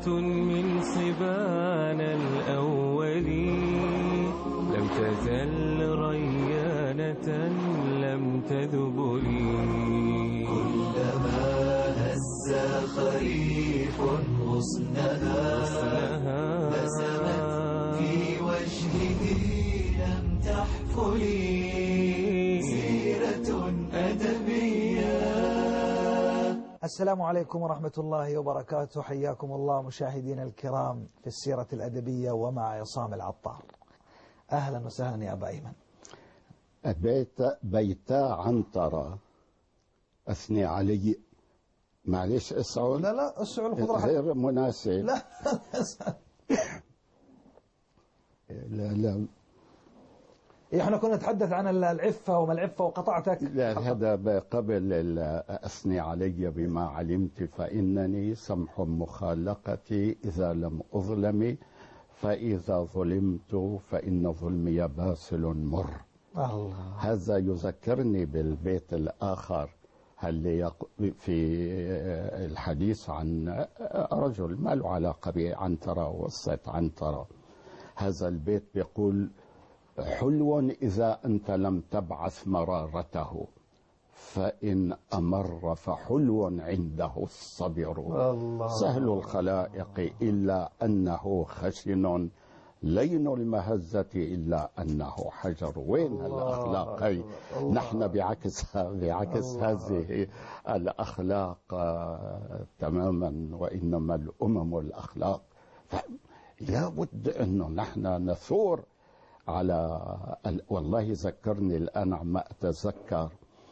من صبانا الأولين، لم تزل ريانة لم تذبلي. كلما هز خريف غصنها بسمت في وجهه لم تحفلي. سيرة أدبية. السلام عليكم ورحمة الله وبركاته. حياكم الله مشاهدينا الكرام في السيرة الأدبية ومع عصام العطار. أهلا وسهلا يا أبا أيمن. بيتا عنترة أثني علي. معلش اسعوا. لا اسعوا الخضرة غير مناسب. لا لا احنا كنا نتحدث عن العفة وما العفة وقطعتك. لا هذا قبل أثني علي بما علمت فإنني سمح مخالقتي إذا لم أظلم، فإذا ظلمت فإن ظلمي باسل مر. الله. هذا يذكرني بالبيت الآخر في الحديث عن رجل ما له علاقة بعنترة وصيت عنترة. هذا البيت بيقول: حلو إذا أنت لم تبعث مرارته، فإن أمر فحلو عنده الصبر. الله. سهل الخلائق إلا أنه خشن، لين المهزة إلا أنه حجر. وين الأخلاق؟ نحن بعكس هذه الأخلاق تماما، وإنما الأمم الأخلاق. لا بد أنه نحن نثور على والله ذكرني الآن عما أتذكر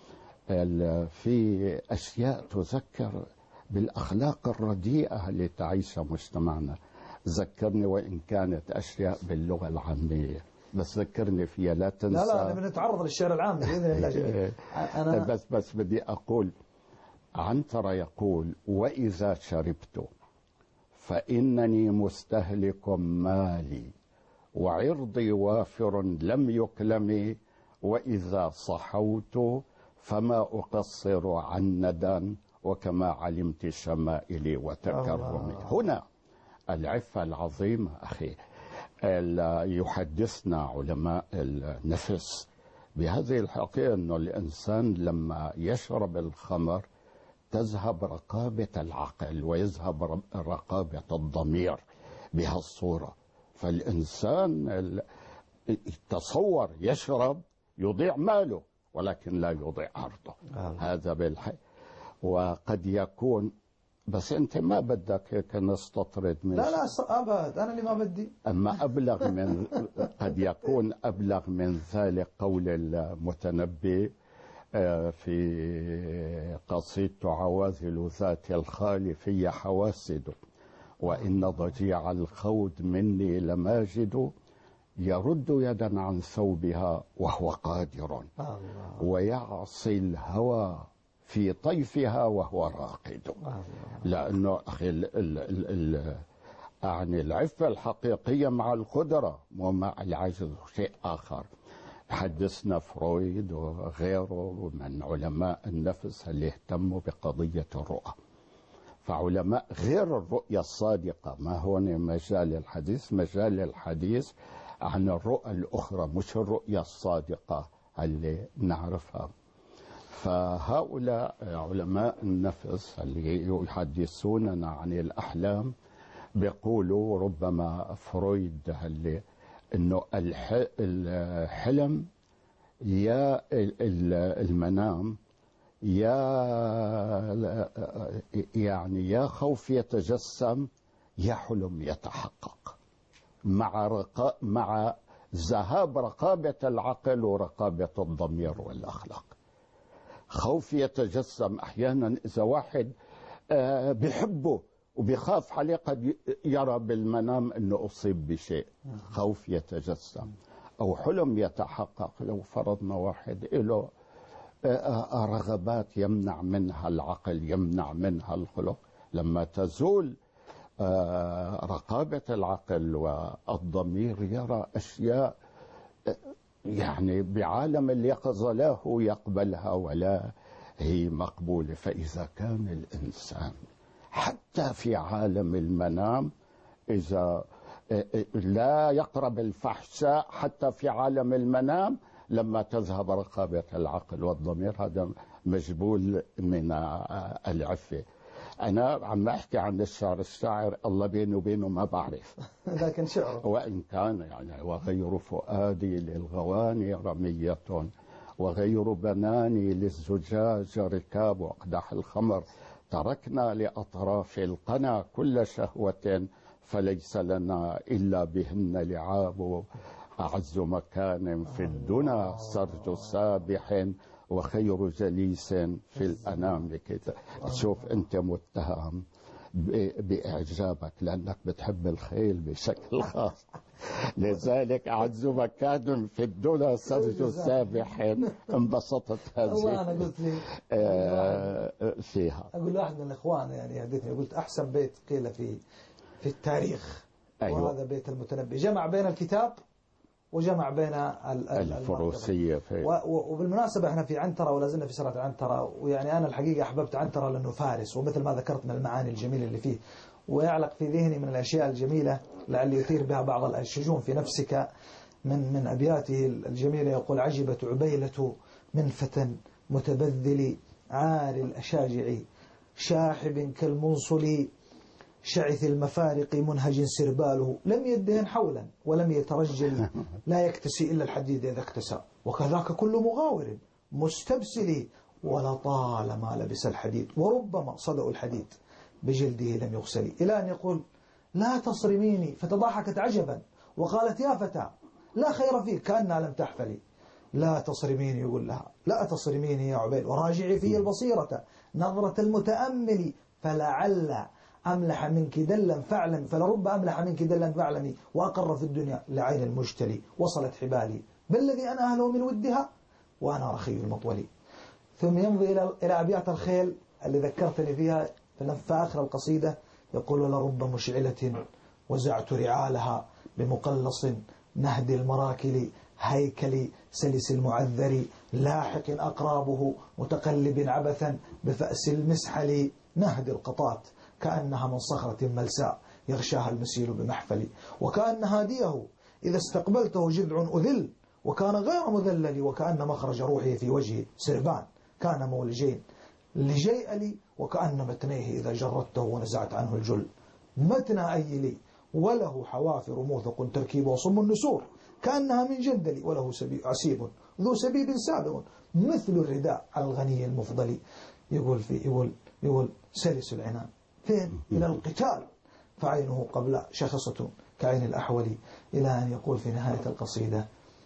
في أشياء تذكر بالأخلاق الرديئة اللي تعيشها مجتمعنا. ذكرني وإن كانت أشياء باللغة العامية، بس ذكرني فيها لا تنسى. لا بنتعرض للشعر العام بإذن الله. أنا بس بدي أقول: عنترة يقول: وإذا شربت فإنني مستهلك مالي، وعرضي وافر لم يكلم، وإذا صحوت فما أقصر عن ندى، وكما علمت شمائلي وتكرمي. هنا العفة العظيمة أخي. يحدثنا علماء النفس بهذه الحقيقة أنه الإنسان لما يشرب الخمر تذهب رقابة العقل ويذهب رقابة الضمير بهالصورة. فالإنسان تصور يشرب يضيع ماله ولكن لا يضيع عرضه. هذا بالحق. وقد يكون بس أنت ما بدك هيك نستطرد من لا أبد، أنا اللي ما بدي. أما أبلغ من قد يكون أبلغ من ذلك قول المتنبي في قصيدة عواذل ذات الخال في حواسد: وإن ضجيع الخود مني لماجد، يرد يدا عن ثوبها وهو قادر، ويعصي الهوى في طيفها وهو راقد. لأنه أخي يعني العفة الحقيقية مع القدرة ومع العجز شيء آخر. حدثنا فرويد وغيره من علماء النفس اللي اهتموا بقضية الرؤى. فعلماء غير الرؤية الصادقة، ما هو مجال الحديث، مجال الحديث عن الرؤى الأخرى مش الرؤية الصادقة اللي نعرفها. فهؤلاء علماء النفس اللي يحدثوننا عن الأحلام بيقولوا ربما فرويد اللي إنه الحلم يا المنام يا خوف يتجسم يا حلم يتحقق، مع ذهاب رقابة العقل ورقابة الضمير والأخلاق. خوف يتجسم أحيانا إذا واحد بيحبه وبيخاف عليه قد يرى بالمنام أنه أصيب بشيء، خوف يتجسم. أو حلم يتحقق، لو فرضنا واحد له رغبات يمنع منها العقل يمنع منها الخلق، لما تزول رقابة العقل والضمير يرى أشياء يعني بعالم اليقظة لا هو يقبلها ولا هي مقبولة. فإذا كان الإنسان حتى في عالم المنام، إذا لا يقرب الفحشاء حتى في عالم المنام لما تذهب رقابة العقل والضمير. هذا مجبول من العفة. أنا عم أحكي عن الشاعر الله بينه وبينه ما بعرف لكن شعره وإن كان يعني وغير فؤادي للغواني رمية وغير بناني للزجاج ركاب أقدح الخمر، تركنا لأطراف القنا كل شهوة فليس لنا إلا بهن لعاب، أعز مكان في الدنا سرج سابح وخير جليس في الأنام. كده تشوف أنت متهم بإعجابك لأنك بتحب الخيل بشكل خاص، لذلك أعز مكان في الدنيا سرج سابح. انبسطت والله هذه أنا قلت لي فيها. أقول له أحد من الإخوان يعني حدثني، قلت أحسن بيت قيل في التاريخ. أيوة. وهذا بيت المتنبي، جمع بين الكتاب وجمع بين الفروسية. وبالمناسبة احنا في عنترة ولا زلنا في سيرة عنترة، ويعني أنا الحقيقة أحببت عنترة لأنه فارس، ومثل ما ذكرت من المعاني الجميلة اللي فيه، ويعلق في ذهني من الأشياء الجميلة لعل يثير بها بعض الشجون في نفسك من أبياته الجميلة. يقول: عجبت عبيلة من فتى متبذل عاري الأشاجع شاحب كالمنصل شعث المفارق منهج سرباله لم يدهن حولا ولم يترجل لا يكتسي إلا الحديد إذا اكتسى وكذاك كل مغاور مستبسل ولطالما لبس الحديد وربما صدأ الحديد بجلده لم يغسل، إلى أن يقول: لا تصرميني، فتضحكت عجبا وقالت: يا فتى لا خير فيك كأنها لم تحفلي. لا تصرميني، يقول لها: لا تصرميني يا عبيد، وراجعي في البصيرة نظرة المتأمل فلعل أملح منك دلا فاعلم، فلرب أملح منك دلا فاعلمي، وأقر في الدنيا لعين المجتلي وصلت حبالي بالذي أنا أهله من ودها وأنا رخي المطولي. ثم يمضي إلى أبيات الخيل اللي ذكرتني فيها في آخر القصيدة، يقول: ولرب مشعلة وزعت رعالها بمقلص نهد المراكل هيكل سلس المعذر لاحق أقرابه متقلب عبثا بفأس المسحل نهد القطات كأنها من صخرة ملساء يغشاها المسيل بمحفل، وكأن هاديه إذا استقبلته جذع أذل وكان غير مذلل، وكأن مخرج روحه في وجهه سربان كان مولجين لجيئلي، وكأن متنيه إذا جردته ونزعت عنه الجل متنى أيلي وله حوافر موثق تركيب وصم النسور كأنها من جندل وله عسيب ذو سبيب سابغ مثل الرداء على الغني المفضل. يقول سلس العنان فين إلى القتال فعينه قبل شخصة كعين الأحول، إلى أن يقول في نهاية القصيدة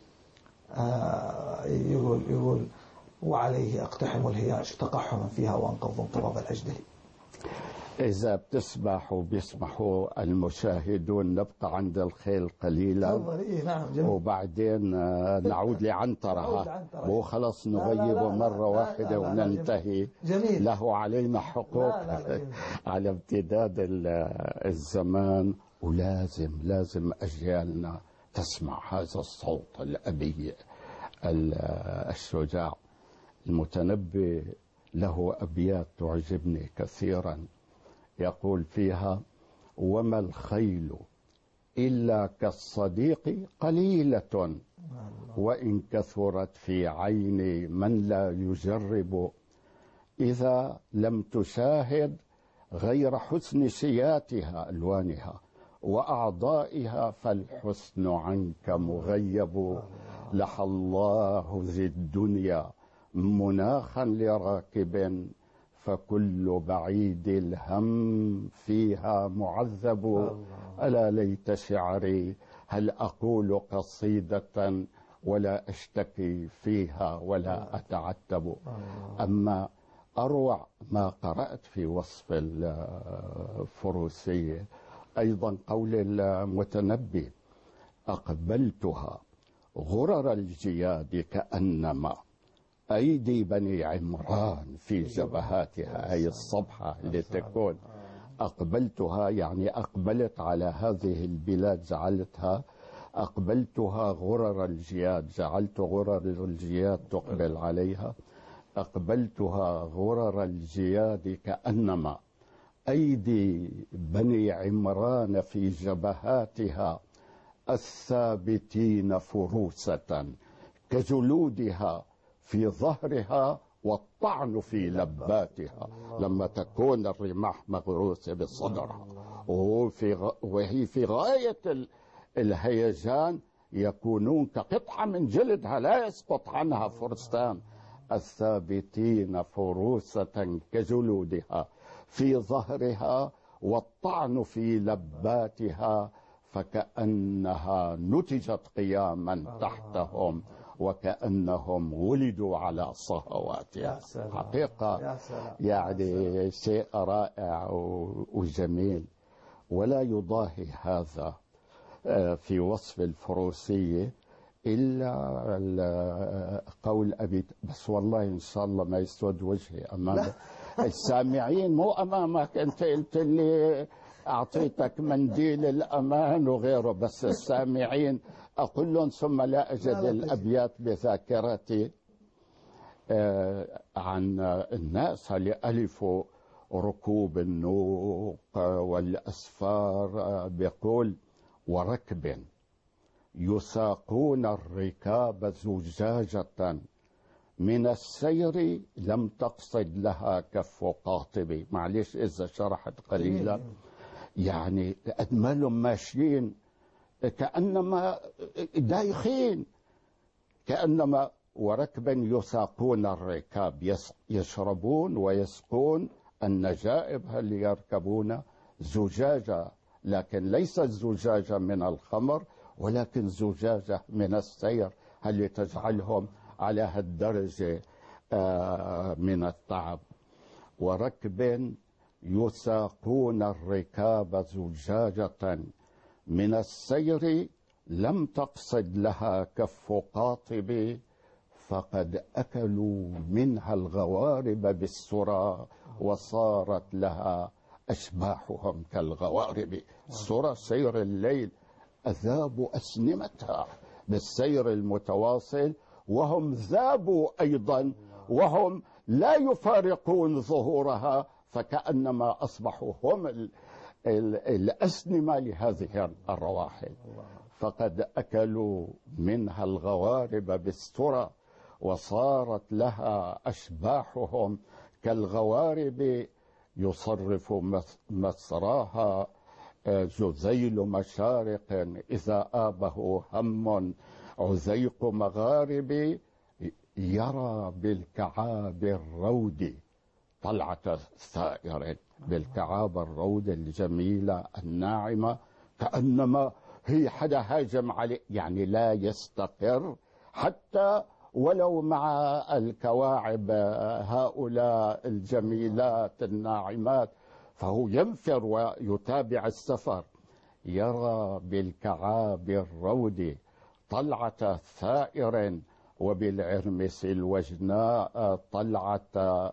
يقول: وعليه أقتحم الهياج تقحما فيها وأنقض انقضاض الأجدل. إذا بتسمح وبيسمحوا المشاهدون نبقى عند الخيل قليلا. نعم جميل. وبعدين نعود لعنترة، مو خلص نغيبه مرة واحدة وننتهي. جميل. له علينا حقوق على امتداد الزمان، ولازم أجيالنا تسمع هذا الصوت الأبي الشجاع. المتنبي له أبيات تعجبني كثيرا، يقول فيها: وما الخيل إلا كالصديق قليلة وإن كثرت في عين من لا يجرب، إذا لم تشاهد غير حسن سياتها ألوانها وأعضائها فالحسن عنك مغيب، لحى الله ذي الدنيا مناخا لراكب فكل بعيد الهم فيها معذب، ألا ليت شعري هل أقول قصيدة ولا أشتكي فيها ولا أتعتب. أما أروع ما قرأت في وصف الفروسية أيضا قول المتنبي: أقبلتها غرر الجياد كأنما أيدي بني عمران في جبهاتها، أي الصبحة لتكون. أقبلتها يعني أقبلت على هذه البلاد، جعلتها أقبلتها غرر الجياد، جعلت غرر الجياد تقبل عليها. أقبلتها غرر الجياد كأنما أيدي بني عمران في جبهاتها الثابتين فروسة كجلودها في ظهرها والطعن في لباتها. لما تكون الرماح مغروسة بصدرها وهي في غاية الهيجان يكونون كقطعة من جلدها لا يسقط عنها فرسان. الثابتين فروسة كجلودها في ظهرها والطعن في لباتها فكأنها نتجت قياما تحتهم وكأنهم ولدوا على صهواتها. حقيقة يعني شيء رائع وجميل، ولا يضاهي هذا في وصف الفروسية إلا قول أبي. بس والله إن شاء الله ما يسود وجهي أمام السامعين، مو أمامك. أنت قلت لي أعطيتك منديل الأمان وغيره، بس السامعين أقول لهم ثم لا أجد الأبيات بذاكرتي عن الناس اللي ألفوا ركوب النوق والأسفار. بيقول: وركب يساقون الركاب زجاجة من السير لم تقصد لها كف قاطب. معلش إذا شرحت قليلا، يعني أدمالهم ماشيين كأنما دايخين، كأنما وركبا يساقون الركاب، يشربون ويسقون النجائب اللي يركبون زجاجة، لكن ليست زجاجة من الخمر ولكن زجاجة من السير اللي تجعلهم على هالدرجة من التعب. وركب يساقون الركاب زجاجة من السير لم تقصد لها كف قاطب فقد أكلوا منها الغوارب بالسرى وصارت لها أشباحهم كالغوارب. السرى سير الليل، أذابوا أسنمتها بالسير المتواصل، وهم ذابوا أيضا وهم لا يفارقون ظهورها، فكأنما أصبحوا هم الأسنمة لهذه الرواحل. فقد أكلوا منها الغوارب بالسرى وصارت لها أشباحهم كالغوارب. يصرف مسراها جزيل مشارق إذا آبه هم عزيق مغارب. يرى بالكعاب الرود طلعة ثائر، بالكعاب الرود الجميلة الناعمة، كأنما هي حدا هاجم عليه، يعني لا يستقر حتى ولو مع الكواعب هؤلاء الجميلات الناعمات، فهو ينفر ويتابع السفر. يرى بالكعاب الرود طلعة ثائر وبالعرمس الوجناء طلعة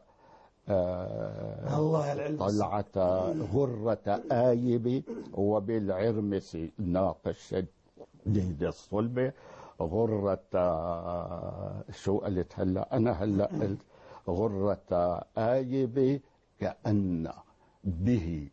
غرة آيب وبالعرمس ناقش شديد الصلب غرة. شو قلت هلا؟ أنا هلا قلت غرة آيب كأن به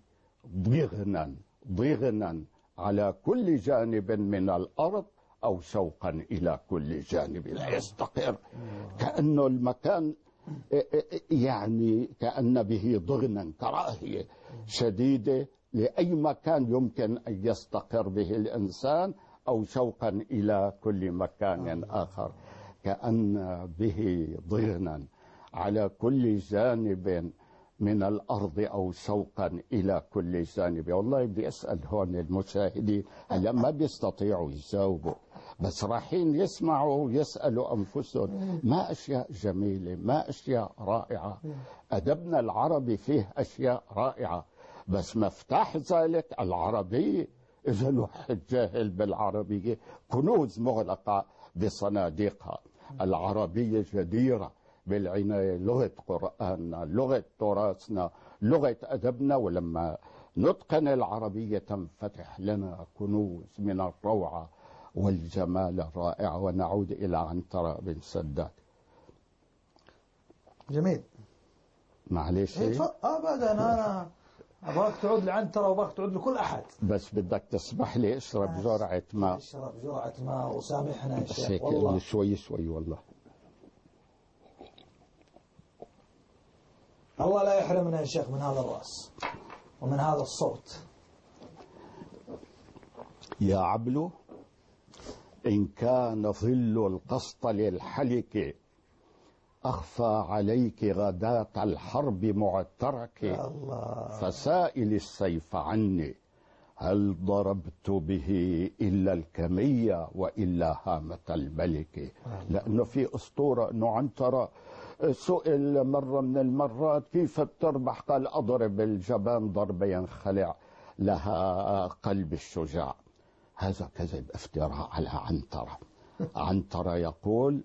ضغنا على كل جانب من الأرض أو شوقا إلى كل جانب لا يستقر. كأنه المكان يعني كأن به ضغنا، كراهية شديدة لأي مكان يمكن أن يستقر به الإنسان أو شوقا إلى كل مكان آخر. كأن به ضغنا على كل جانب من الأرض أو شوقا إلى كل جانب. والله بدي أسأل هون المشاهدين، هلا ما بيستطيعوا يجاوبوا بس رايحين يسمعوا ويسألوا أنفسهم، ما أشياء جميلة، ما أشياء رائعة. أدبنا العربي فيه أشياء رائعة، بس مفتاح ذلك العربية. إذا الواحد جاهل بالعربية كنوز مغلقة بصناديقها. العربية جديرة بالعناية، لغة قرآننا، لغة تراثنا، لغة أدبنا، ولما نتقن العربية تنفتح لنا كنوز من الروعة والجمال الرائع. ونعود إلى عنترة بن سداد. جميل. معلش أبدا أنا أبغاك تعود لعنترة وأبغاك تعود لكل أحد. بس بدك تسمح لي اشرب جرعة ماء. اشرب جرعة ماء وسامحنا يا بس شيخ هيك والله. شوي شوي والله. الله لا يحرمنا يا شيخ من هذا الرأس ومن هذا الصوت. يا عبلو، إن كان ظل القسطل الحلك أخفى عليك غداة الحرب معترك، فسائل السيف عني هل ضربت به إلا الكمية وإلا هامة الملك. لأنه في أسطورة أنه عنترة سئل مرة من المرات كيف بتربح، قال أضرب الجبان ضربة ينخلع لها قلب الشجاع. هذا كذب افتراء على عنترة. عنترة يقول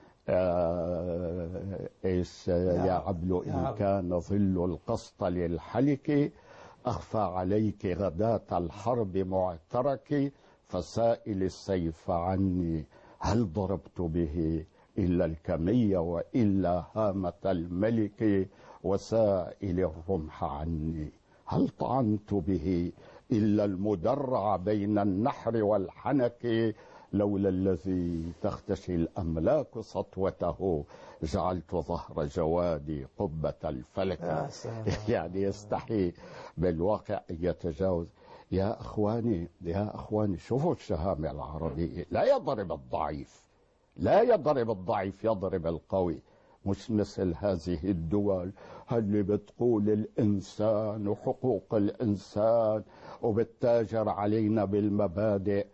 يا عبلو إن كان ظل القسطل الحلك أخفى عليك غداة الحرب معترك، فسائل السيف عني هل ضربت به إلا الكمية وإلا هامة الملك، وسائل الرمح عني هل طعنت به إلا المدرع بين النحر والحنك، لولا الذي تختشي الأملاك سطوته جعلت ظهر جوادي قبة الفلك. يعني يستحي بالواقع أن يتجاوز. يا أخواني يا أخواني، شوفوا الشهامة العربية. لا يضرب الضعيف، لا يضرب الضعيف، يضرب القوي. مش مثل هذه الدول اللي بتقول الإنسان وحقوق الإنسان وبتتاجر علينا بالمبادئ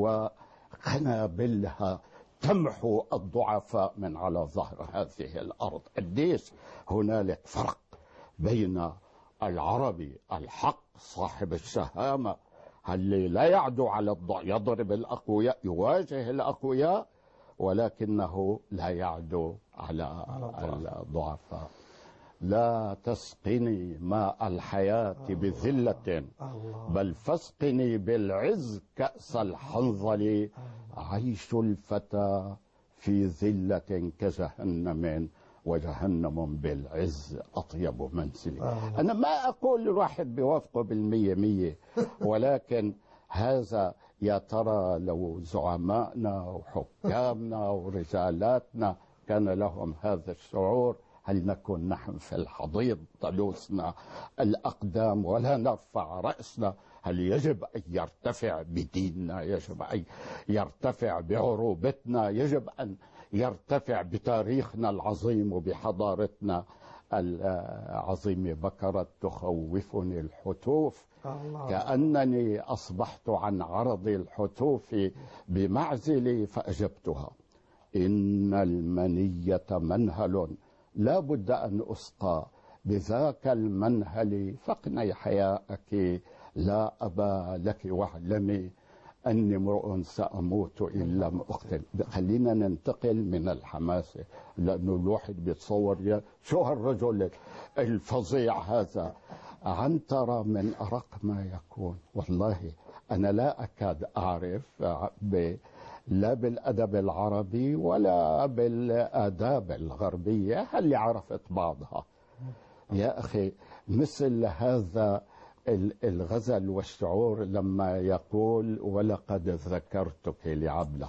وقنابلها تمحو الضعفاء من على ظهر هذه الأرض. قديش هنالك فرق بين العربي الحق صاحب الشهامة اللي لا يعدو على يضرب الأقوياء، يواجه الأقوياء، ولكنه لا يعدو على الضعفاء. لا تسقني ماء الحياة بذلة، بل فاسقني بالعز كأس الحنظل. عيش الفتى في ذلة كجهنم، وجهنم بالعز أطيب منزل. أنا ما أقول الواحد بوافقه 100%، ولكن هذا يا ترى لو زعمائنا وحكامنا ورجالاتنا كان لهم هذا الشعور، هل نكون نحن في الحضيض تلوسنا الأقدام ولا نرفع رأسنا؟ هل يجب أن يرتفع بديننا؟ يجب أن يرتفع بعروبتنا؟ يجب أن يرتفع بتاريخنا العظيم وبحضارتنا العظيمة؟ بكرت تخوفني الحتوف، كأنني أصبحت عن عرض الحتوف بمعزلي، فأجبتها إن المنية منهل لا بد أن أسقى بذاك المنهل، فاقني حياءك لا أبا لك، واعلمي أني امرؤ سأموت إن لم أقتل. خلينا ننتقل من الحماسة، لأنه الواحد بيتصور شو هالرجل الفظيع هذا. عنترة من أرق ما يكون. والله أنا لا أكاد أعرف لا بالأدب العربي ولا بالآداب الغربية اللي عرفت بعضها. يا أخي مثل هذا الغزل والشعور لما يقول ولقد ذكرتك لعبلة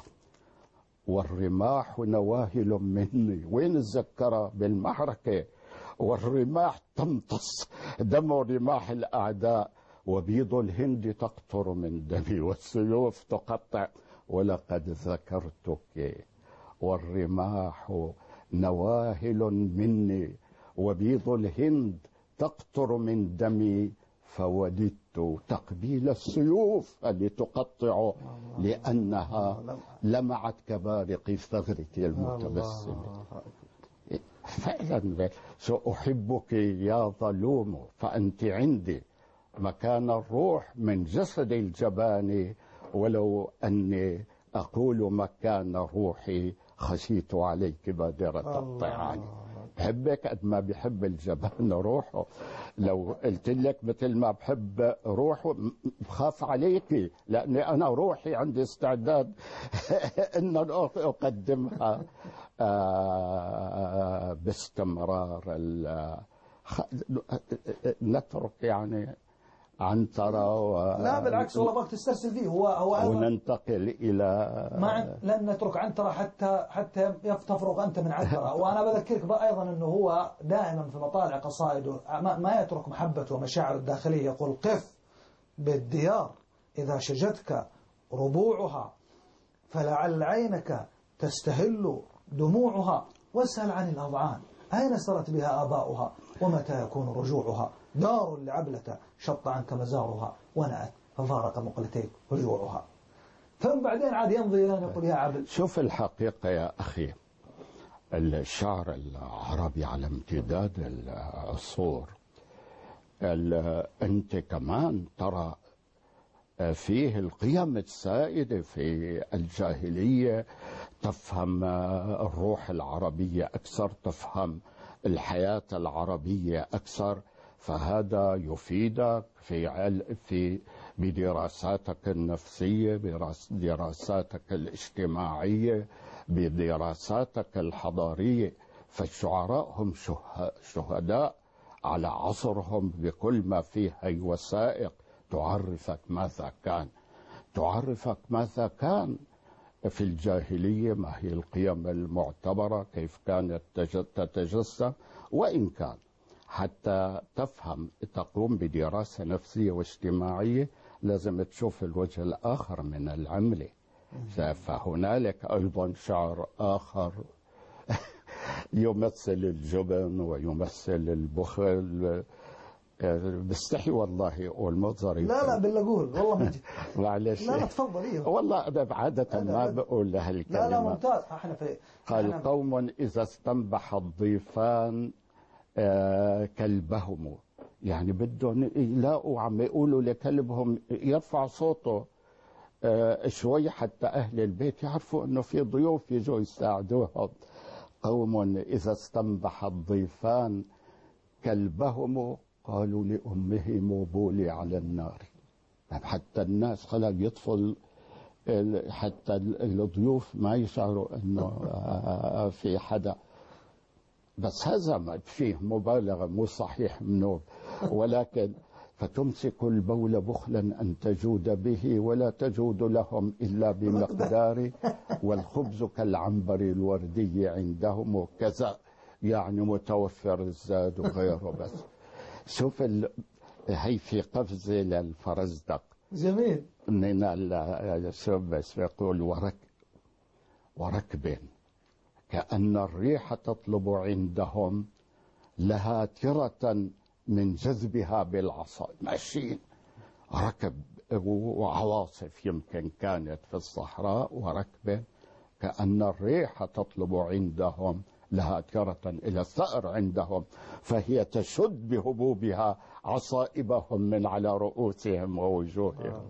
والرماح نواهل مني. وين الذكرى؟ بالمعركة، والرماح تمتص دم رماح الأعداء، وبيض الهند تقطر من دمي، والسيوف تقطع. ولقد ذكرتك والرماح نواهل مني، وبيض الهند تقطر من دمي، فوددت تقبيل السيوف اللي تقطع، لأنها لمعت كبارق ثغرك المتبسم. فعلا سأحبك يا ظلوم، فأنت عندي مكان الروح من جسد الجبان، ولو أني أقول مكان روحي خشيت عليك بادرة الطعان. بحبك قد ما بحب الجبان روحه. لو قلت لك مثل ما بحب روحه بخاف عليك، لأني أنا روحي عندي استعداد أن أقدمها باستمرار. نترك يعني عنترة لا بالعكس والله بغيت تسترسل فيه. هو أيضا وننتقل إلى لن نترك عنترة حتى تفرغ أنت من عنترة. وأنا بذكرك أيضا أنه هو دائما في مطالع قصائده ما يترك محبته ومشاعره الداخلية. يقول: قف بالديار إذا شجتك ربوعها، فلعل عينك تستهل دموعها، واسأل عن الأضعان أين سرت بها آباؤها، ومتى يكون رجوعها، دار لعبلة شط عنك مزارها، ونأت ففارق مقلتيك رجوعها. ثم بعدين عاد يمضي إلى أن يقول: يا عبل. شوف الحقيقة يا أخي، الشعر العربي على امتداد العصور أنت كمان ترى فيه القيم السائدة في الجاهلية، تفهم الروح العربية أكثر، تفهم الحياة العربية أكثر، فهذا يفيدك في بدراساتك النفسية، بدراساتك الاجتماعية، بدراساتك الحضارية. فالشعراء هم شهداء على عصرهم بكل ما فيه هي وثائق تعرفك ماذا كان في الجاهلية، ما هي القيم المعتبرة، كيف كانت تتجسم. وإن كان حتى تفهم تقوم بدراسة نفسية واجتماعية لازم تشوف الوجه الآخر من العملة. فهنالك أيضا شعر آخر يمثل الجبن ويمثل البخل. بستحي والله والمظهري. لا بالله قول والله معلش. لا تفضل. إيه والله أنا عادة ما بقول لها الكلمة. لا ممتاز. قال: قوم إذا استنبح الضيفان كلبهم، يعني بدهم يلاقوا عم يقولوا لكلبهم يرفع صوته شوي حتى أهل البيت يعرفوا أنه في ضيوف يجوا يساعدوهم. قوم إذا استنبح الضيفان كلبهم قالوا لأمهم بولي على النار. حتى الناس خلق يطفل، حتى الضيوف ما يشعروا أنه في حدا. بس هذا فيه مبالغة مو صحيح منه، ولكن فتمسك البول بخلا أن تجود به ولا تجود لهم إلا بمقدار، والخبز كالعنبر الوردي عندهم وكذا، يعني متوفر الزاد وغيره. بس شوف هي في قفزة للفرزدق جميل من الشوف بس يقول: وركب كأن الريح تطلب عندهم لها ترة من جذبها بالعصا. ماشيين ركب وعواصف يمكن كانت في الصحراء، وركب كأن الريح تطلب عندهم لها ترة إلى الثأر عندهم، فهي تشد بهبوبها عصائبهم من على رؤوسهم ووجوههم.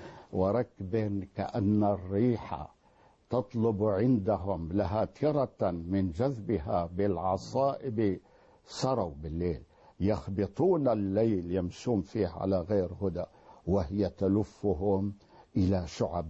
وركب كأن الريح تطلب عندهم لها ترة من جذبها بالعصائب، سروا بالليل يخبطون الليل يمشون فيه على غير هدى، وهي تلفهم إلى شعب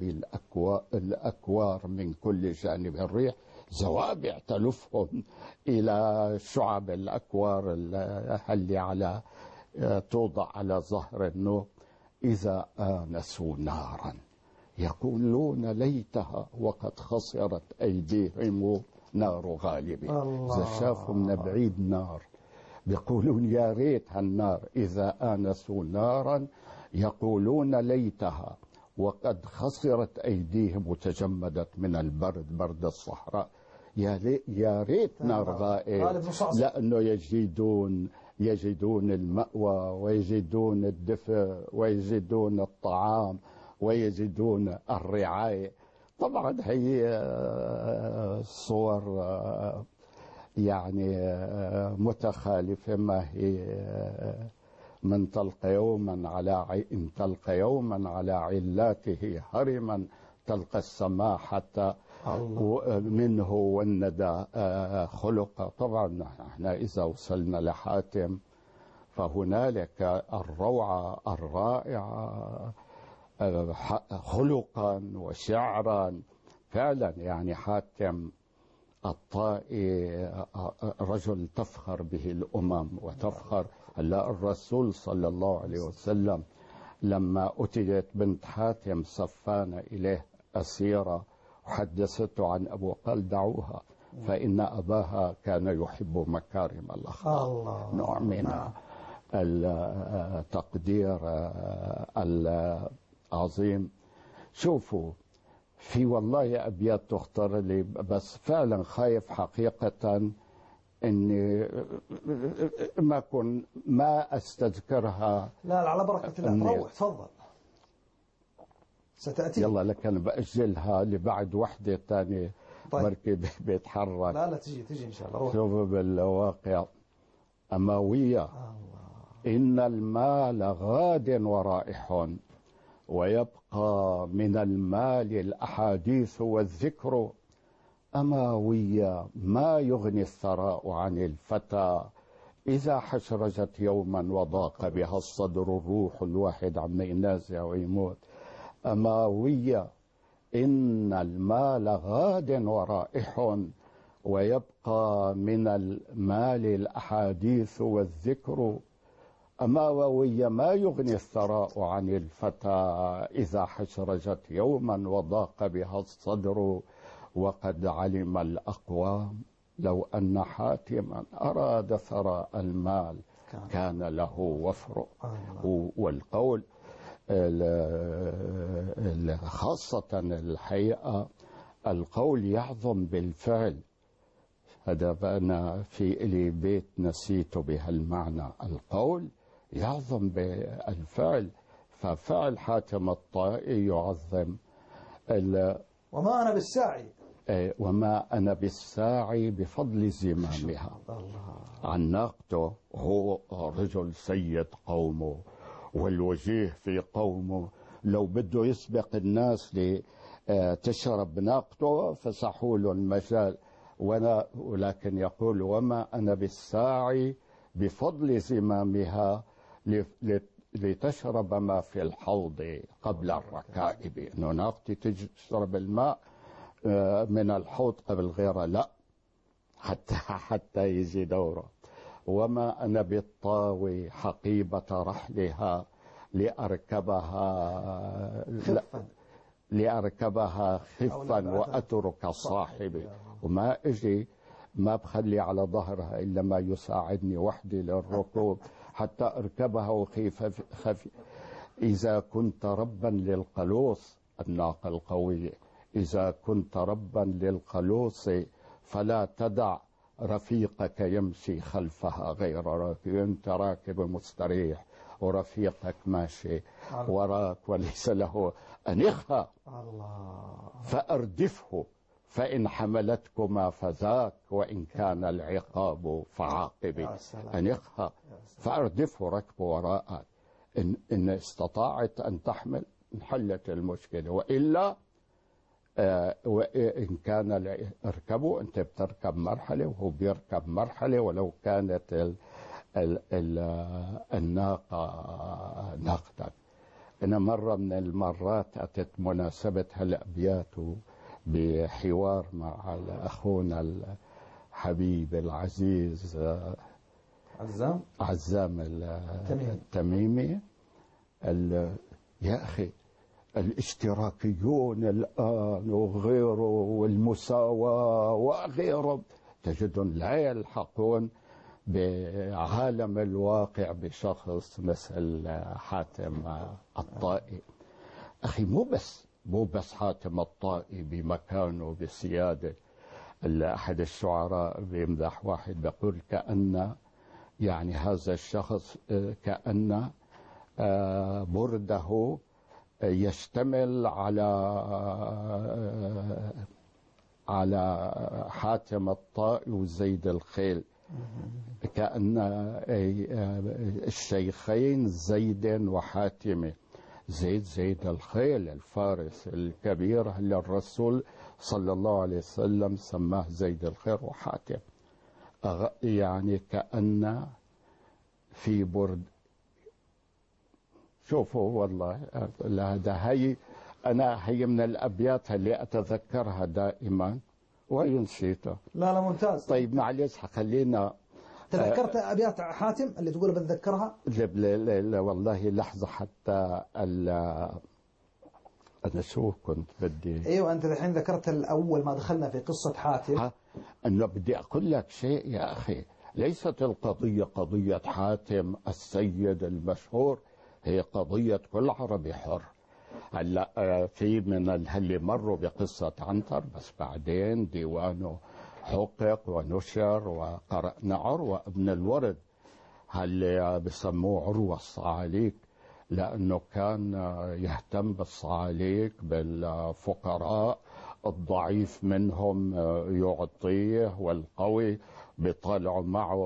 الأكوار من كل جانب. الريح زوابع تلفهم إلى شعب الأكوار اللي على توضع على ظهر النوق. إذا آنسوا نارا يقولون ليتها وقد خسرت أيديهم نار غالب. إذا شافوا من بعيد نار بيقولون يا ريت هالنار. إذا آنسوا نارا يقولون ليتها وقد خسرت أيديهم وتجمدت من البرد، برد الصحراء. يا ريت نار غائب، لأنه يجدون المأوى ويجدون الدفء ويجدون الطعام ويجدون الرعاية. طبعا هي صور يعني متخالفة. ما هي من تلقى يوما على علاته هرما تلقى السماحة منه والندى خلق. طبعا احنا إذا وصلنا لحاتم فهنالك الروعة الرائعة خلقا وشعرا فعلا. يعني حاتم الطائي رجل تفخر به الأمم وتفخر. هلا الرسول صلى الله عليه وسلم لما أتيت بنت حاتم صفان إليه أسيرة وحدثته عن أبوه قال دعوها فإن أباها كان يحب مكارم الأخلاق. نوع من التقدير العظيم. شوفوا، في والله أبيات تختار لي، بس فعلا خايف حقيقة اني ما استذكرها. لا على بركة الله، روح تفضل ستأتي. يلا لكن بأجلها لبعد وحدة ثانية. طيب. بركي بيتحرك. لا تجي إن شاء الله. روح. شوفوا بالواقع أموية. إن المال غاد ورائح، ويبقى من المال الأحاديث والذكر. أماوية ما يغني الثراء عن الفتى، إذا حشرجت يوما وضاق بها الصدر، الروح الواحد عما ينازع ويموت. أماوية إن المال غاد ورائح، ويبقى من المال الأحاديث والذكر. أماوية ما يغني الثراء عن الفتى، إذا حشرجت يوما وضاق بها الصدر. وقد علم الأقوام لو أن حاتما أراد ثراء المال كان له وفر. والقول خاصة الحقيقة القول يعظم بالفعل. هذا أنا في لي بيت نسيت بهالمعنى، القول يعظم بالفعل. ففعل حاتم الطائي يعظم. وما أنا بالساعي، وما أنا بالساعي بفضل زمامها. عن ناقته، هو رجل سيد قومه والوجيه في قومه، لو بده يسبق الناس لتشرب ناقته فسحوا له المجال. ولكن يقول وما أنا بالساعي بفضل زمامها لتشرب ما في الحوض قبل الركائب. إنه ناقتي تشرب الماء من الحوض قبل غيره، لا، حتى يجي دوره. وما أنا بالطاوي حقيبة رحلها لأركبها خفا وأترك صاحبي. وما أجي ما بخلي على ظهرها إلا ما يساعدني وحدي للركوب حتى أركبها وخفي. إذا كنت ربا للقلوص، الناقة القوية، إذا كنت ربا للقلوص فلا تدع رفيقك يمشي خلفها غير راكب. أنت راكب مستريح ورفيقك ماشي وراك وليس له، أنخها فأردفه، فإن حملتكما فذاك، وإن كان العقاب فعاقبي. أنخها فأردفه، ركبه وراءك. إن استطاعت أن تحمل انحلت المشكلة، وإلا وإن كان اركبوا، أنت بتركب مرحلة وهو بيركب مرحلة، ولو كانت الناقة ناقتك. أنا مرة من المرات أتت مناسبة هالأبيات بحوار مع أخونا الحبيب العزيز عزام التميمي. يا أخي الاشتراكيون الآن وغيره والمساواة وغيره تجدون لا يلحقون بعالم الواقع بشخص مثل حاتم الطائي. أخي مو بس حاتم الطائي بمكانه بسيادة. أحد الشعراء بيمدح واحد بيقول كأن يعني هذا الشخص كأن برده يشتمل على حاتم الطائي وزيد الخيل، كأن الشيخين زيد وحاتم. زيد الخيل الفارس الكبير اللي الرسول صلى الله عليه وسلم سماه زيد الخيل، وحاتم يعني كأن في برد. شوفوا والله هي من الأبيات اللي أتذكرها دائما وينسيتها. لا ممتاز. طيب معلش خلينا تذكرت أبيات حاتم اللي تقول بتذكرها؟ لا والله لحظة حتى أنا شو كنت بدي. أيوة أنت الحين ذكرت الأول ما دخلنا في قصة حاتم. أنه بدي أقول لك شيء يا أخي، ليست القضية قضية حاتم السيد المشهور، هي قضية كل عربي حر. هلا في من اللي مروا بقصة عنتر، بس بعدين ديوانه حقق ونشر وقرأنا عروة ابن الورد اللي بسموه عروة الصعاليك، لأنه كان يهتم بالصعاليك بالفقراء، الضعيف منهم يعطيه والقوي بيطلعوا معه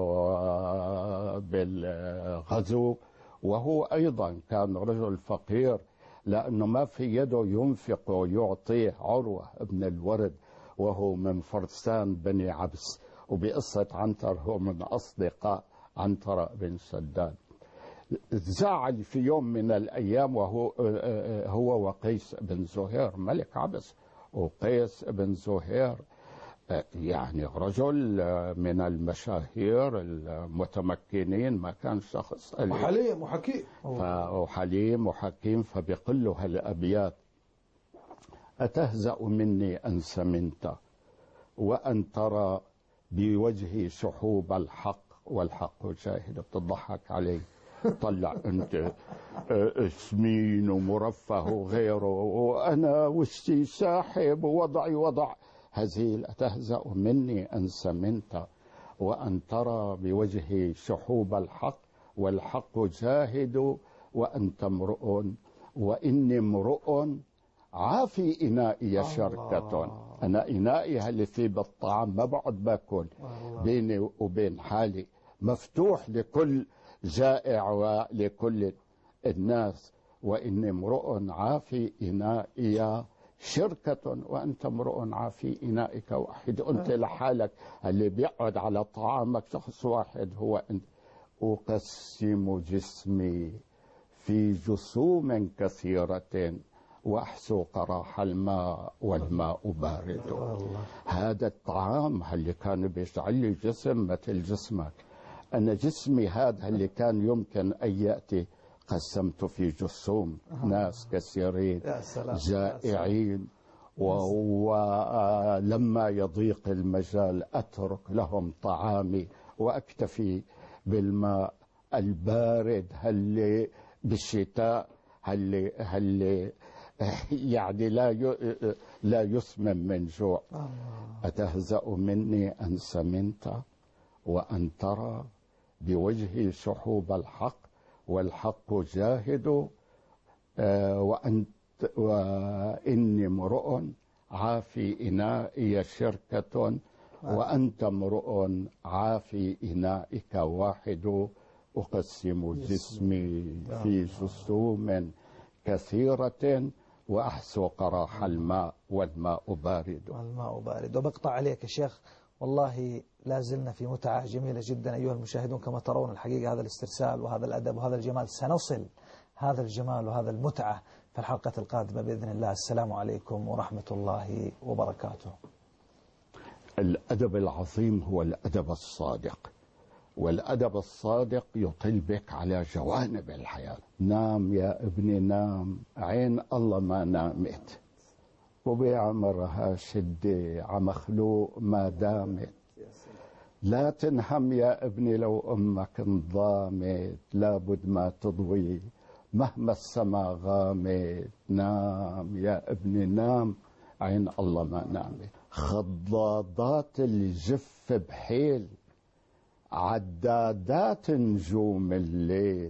بالغزو. وهو أيضا كان رجل فقير لأنه ما في يده ينفق ويعطيه. عروة ابن الورد وهو من فرسان بني عبس، وبقصة عنتر هو من أصدقاء عنتر بن شداد. زعل في يوم من الأيام وهو هو وقيس بن زهير ملك عبس، وقيس بن زهير يعني رجل من المشاهير المتمكنين، ما كان شخص وحليم وحكيم وحليم وحكيم. فبيقول له هالأبيات: أتهزأ مني أن سمنت وأن ترى بوجهي شحوب الحق والحق شاهد. بتضحك علي، طلع أنت سمين ومرفه وغيره وأنا وشي شاحب ووضعي وضع هزيل. أتهزأ مني أن سمنت وأن ترى بوجهي شحوب الحق والحق جاهد وأنت امرؤ وإني امرؤ عافي إنائي شركة. أنا إنائي اللي فيه بالطعام ما بقعد باكل، بيني وبين حالي مفتوح لكل جائع ولكل الناس. وإني امرؤ عافي إنائي شركة وأنت امرؤ عافي إنائك واحد. أنت لحالك، اللي بيقعد على طعامك شخص واحد هو أنت. أقسم جسمي في جسوم كثيرة وأحسو قراح الماء والماء بارد. هذا الطعام اللي كان بيشعل لي جسم مثل جسمك، أنا جسمي هذا اللي كان يمكن أن يأتي قسمت في جسوم ناس كثيرين جائعين، ولما يضيق المجال أترك لهم طعامي وأكتفي بالماء البارد اللي بالشتاء اللي يعني لا يسمن من جوع. أتهزأ مني أن سمنت وأن ترى بوجهي شحوب الحق والحق جاهد وإني امرؤ عافي إنائي شركة وأنت امرؤ عافي إنائك واحد. أقسم جسمي في جسوم كثيرة وأحسو قراح الماء والماء بارد. والماء بارد. وبقطع عليك يا شيخ، والله لا زلنا في متعة جميلة جدا أيها المشاهدون. كما ترون الحقيقة هذا الاسترسال وهذا الأدب وهذا الجمال، سنصل هذا الجمال وهذا المتعة في الحلقة القادمة بإذن الله. السلام عليكم ورحمة الله وبركاته. الأدب العظيم هو الأدب الصادق، والأدب الصادق يطل بك على جوانب الحياة. نام يا ابني نام، عين الله ما نامت، وبعمرها شدة عمخلوق ما دامت. لا تنهم يا ابني لو أمك انضامت، لابد ما تضوي مهما السما غامت. نام يا ابني نام، عين الله ما نامت. خضاضات الجف بحيل، عدادات نجوم الليل.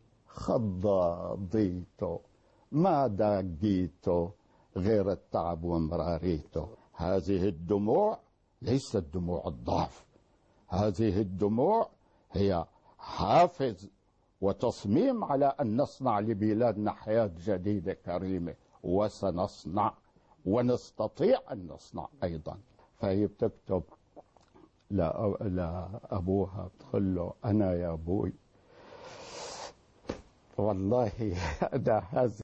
خضاضيته ما داقيته غير التعب ومراريته. هذه الدموع ليست دموع الضعف، هذه الدموع هي حافز وتصميم على أن نصنع لبلادنا حياة جديدة كريمة، وسنصنع ونستطيع أن نصنع أيضا. فهي بتكتب لأبوها بتقول له: أنا يا أبوي والله هذا